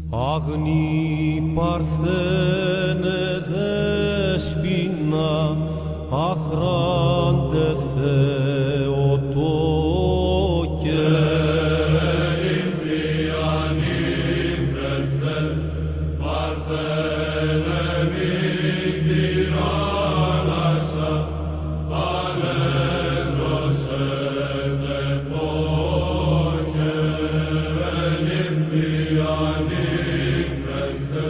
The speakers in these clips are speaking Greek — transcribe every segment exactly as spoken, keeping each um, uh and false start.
Αγνή Παρθένε δέσποινα, αχράντε Θεοτόκε. Νύμφια, νύμφευτε, Παρθένε μυκτήρ άνασα, ανέδροσετε πόχε. Νύμφια, νύμφευτε,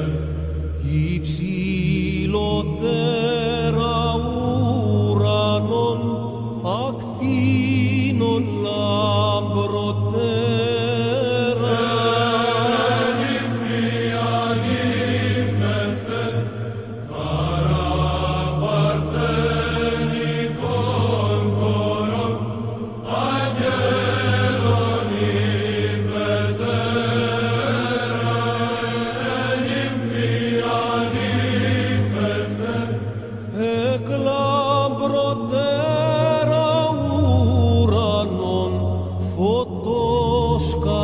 υψηλότερα ουρανών, ακτίνων λαμπροτέρα. νύμφια, νύμφευτε, χαρά παρθενικών χωρών, αγγέλων υπετέρα. Νύμφια, νύμφευτε, εκ λαμπροτέρα ουρανών, φωτός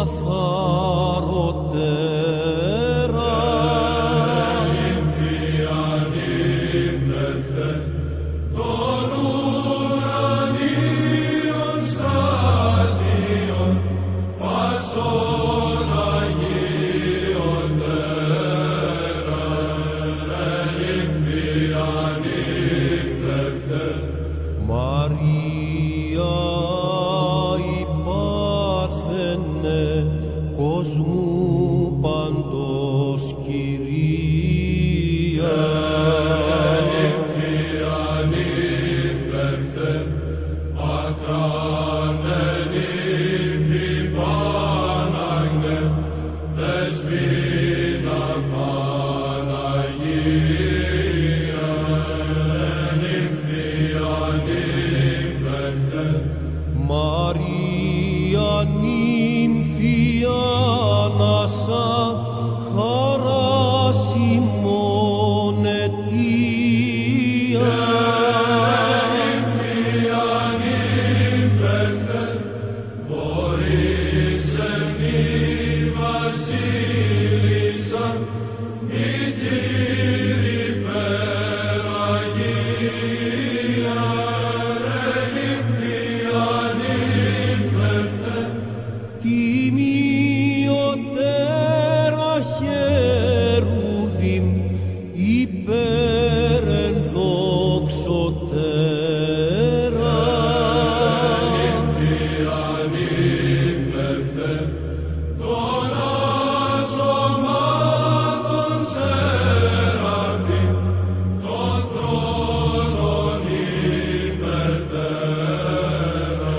καθαροτέρα. νύμφια, νύμφευτε, των ουρανίων στρατιών, πάσων αγίοντέρα. Νύμφια, νύμφευτε, Μαρία η Παρθένε, κόσμου παντός κυρία. νύμφια, νύμφευτε, αχράντε νύμφη Πάναγνε, δεσποινα Παναγία. Νύμφια, νύμφευτε, Μαρία νύμφια ανάσα, χαράς ημών αιτία. νύμφια, νύμφευτε, μπορείς εμνή βασίλισσα, μητήρ υπεραγία. Νύμφια, νύμφευτε, τιμιωτέρα χερουβίμ, υπέρ ενδοξωτέρα. νύμφια, νύμφευτε, των ασωμάτων σεραφείμ, των θρόνων υπετέρα.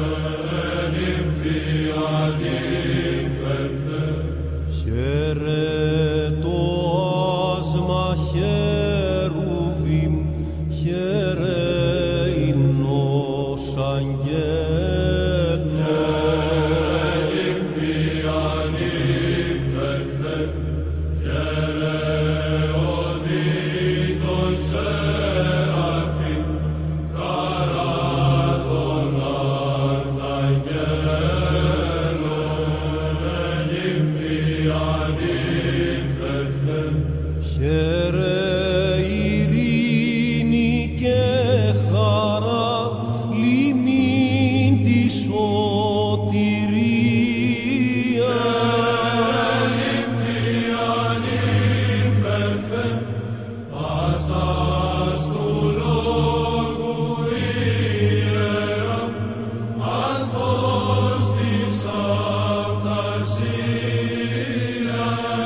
Νύμφια, νύμφευτε, Χαιρετώ άσμα χερουβίμ, χαιρε υμνός αγγέλων. νύμφια, νύμφευτε, χαιρεοδίτων σεραφείμ, χαρά των αρχαγγέλων. Νύμφια, νύμφευτε, Χαιρε ειρήνη και χαρά, λιμήν τη σωτηρία. νύμφια, νύμφευτε, άστας του λόγου ιερά, ανθός της αυθαρσίας.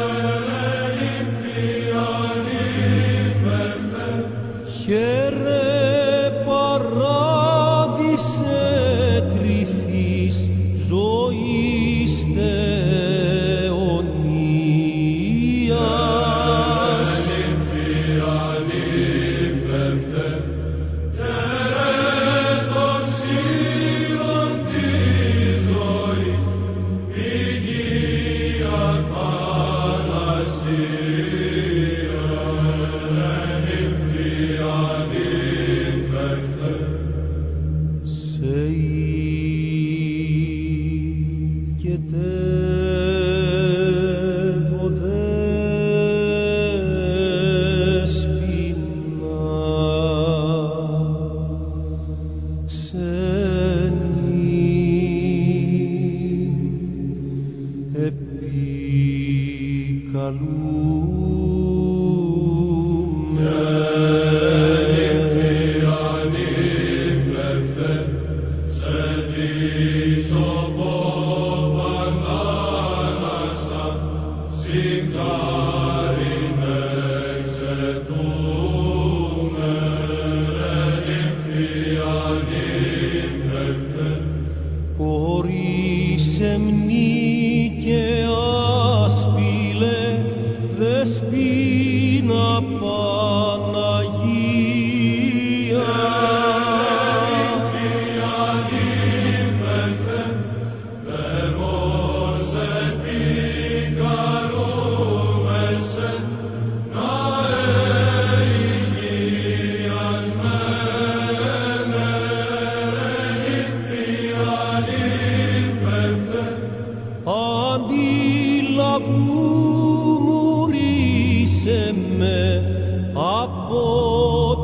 Αντιλαβού μου ρίσε με από